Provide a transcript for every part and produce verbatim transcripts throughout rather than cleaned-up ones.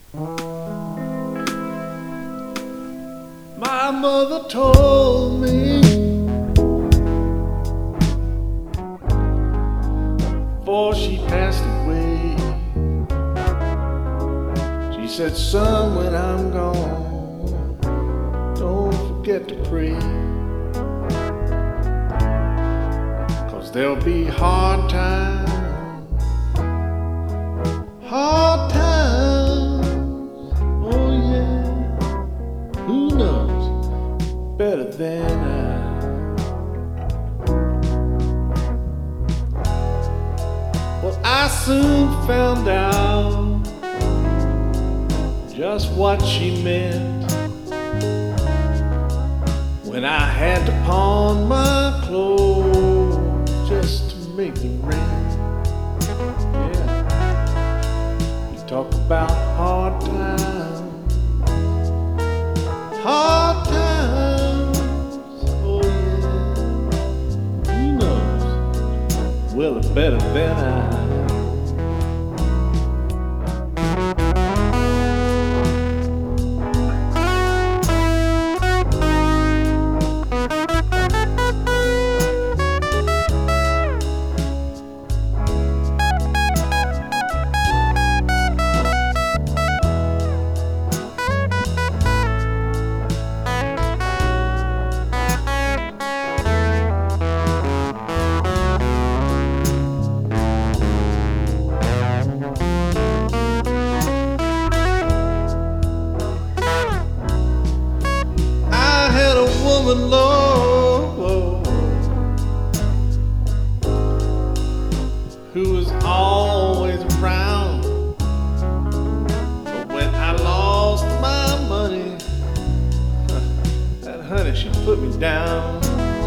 My mother told me before she passed away, she said, son, when I'm gone, don't forget to pray, 'cause there'll be hard times, hard times, oh yeah, who knows better than I. Well, I soon found out just what she meant when I had to pawn my clothes just to make the rent. Yeah, you talk about hard times, hard times, oh yeah, who knows well better than I. Lord, who was always around, but when I lost my money, that honey, she put me down.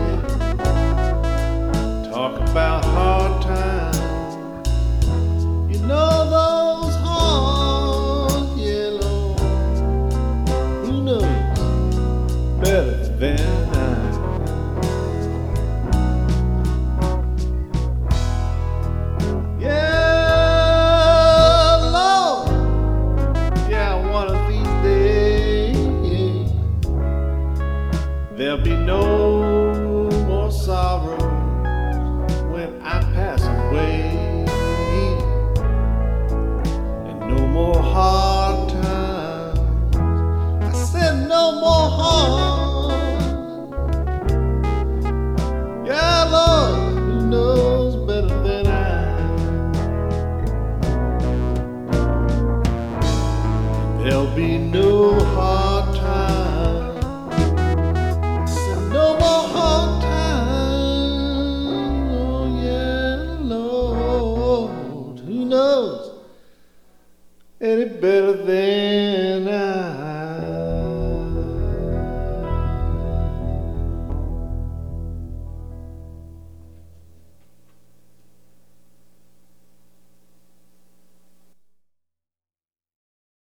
Yeah. Talk about hard times, you know those hard, yeah, Lord, who knows better than I. There'll be no more sorrow when I pass away, and no more hard times. I said no more hard. Yeah, Lord, who knows better than I? There'll be no hard times. Any better than I.